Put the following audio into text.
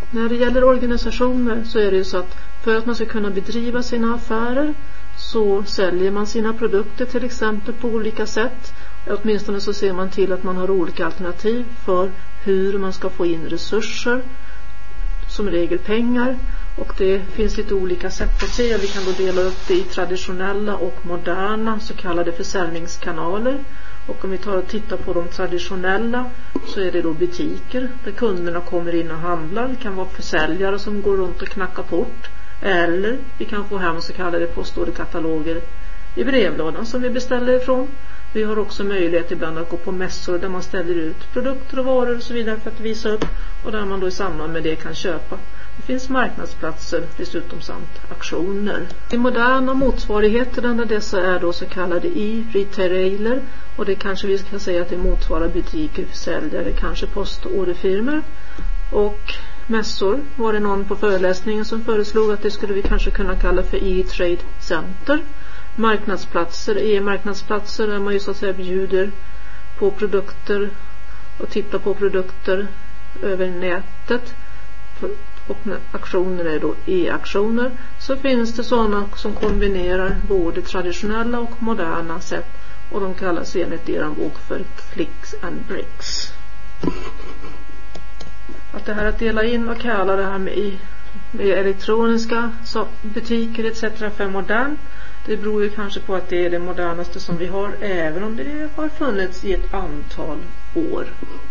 När det gäller organisationer så är det ju så att för att man ska kunna bedriva sina affärer så säljer man sina produkter till exempel på olika sätt. Åtminstone så ser man till att man har olika alternativ för hur man ska få in resurser, som regel pengar. Och det finns lite olika sätt att se. Vi kan då dela upp det i traditionella och moderna så kallade försäljningskanaler. Och om vi tar och tittar på de traditionella så är det då butiker där kunderna kommer in och handlar. Det kan vara försäljare som går runt och knackar port. Eller vi kan få hem så kallade postorderkataloger i brevlådan som vi beställer ifrån. Vi har också möjlighet ibland att gå på mässor där man ställer ut produkter och varor och så vidare för att visa upp. Och där man då i samband med det kan köpa. Det finns marknadsplatser dessutom samt auktioner. De moderna motsvarigheterna dessa är då så kallade e-retailer. Och det kanske vi ska säga att det motsvarar butiker, försäljare, kanske postorderfirmor. Och mässor var det någon på föreläsningen som föreslog att det skulle vi kanske kunna kalla för e-trade center. Marknadsplatser, e-marknadsplatser där man ju så att säga bjuder på produkter och tittar på produkter över nätet. Och när auktioner är då e-auktioner så finns det sådana som kombinerar både traditionella och moderna sätt och de kallas enligt er bok för clicks and bricks. Att det här att dela in och kalla det här med elektroniska butiker etc. för modern, det beror ju kanske på att det är det modernaste som vi har, även om det har funnits i ett antal år.